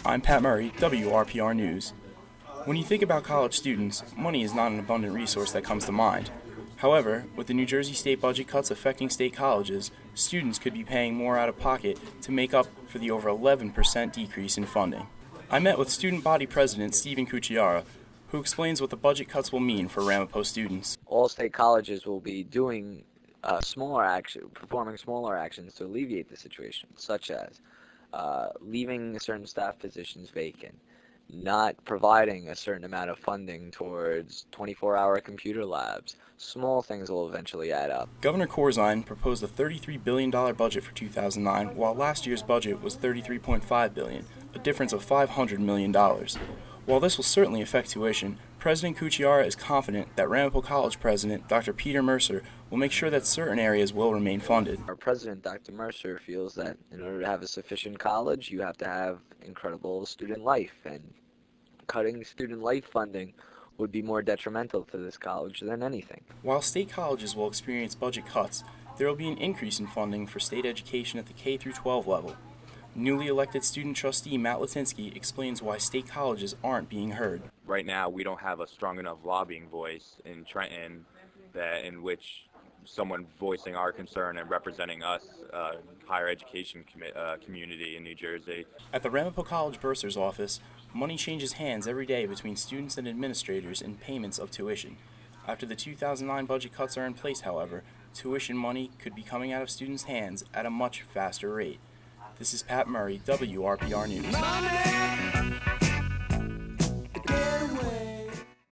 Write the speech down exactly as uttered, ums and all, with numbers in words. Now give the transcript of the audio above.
I'm Pat Murray, W R P R News. When you think about college students, money is not an abundant resource that comes to mind. However, with the New Jersey state budget cuts affecting state colleges, students could be paying more out of pocket to make up for the over eleven percent decrease in funding. I met with student body president Stephen Cucciara, who explains what the budget cuts will mean for Ramapo students. All state colleges will be doing uh, smaller action, performing smaller actions to alleviate the situation, such as uh, leaving certain staff positions vacant, not providing a certain amount of funding towards twenty-four hour computer labs. Small things will eventually add up. Governor Corzine proposed a thirty-three billion dollars budget for two thousand nine, while last year's budget was thirty-three point five billion dollars, a difference of five hundred million dollars. While this will certainly affect tuition, President Cucciara is confident that Ramapo College President Doctor Peter Mercer will make sure that certain areas will remain funded. Our president, Doctor Mercer, feels that in order to have a sufficient college, you have to have incredible student life, and cutting student life funding would be more detrimental to this college than anything. While state colleges will experience budget cuts, there will be an increase in funding for state education at the K through twelve level. Newly elected student trustee Matt Latinsky explains why state colleges aren't being heard. Right now, we don't have a strong enough lobbying voice in Trenton that in which someone voicing our concern and representing us, uh, higher education com- uh, community in New Jersey. At the Ramapo College Bursar's office, money changes hands every day between students and administrators in payments of tuition. After the two thousand nine budget cuts are in place, however, tuition money could be coming out of students' hands at a much faster rate. This is Pat Murray, W R P R News. Money!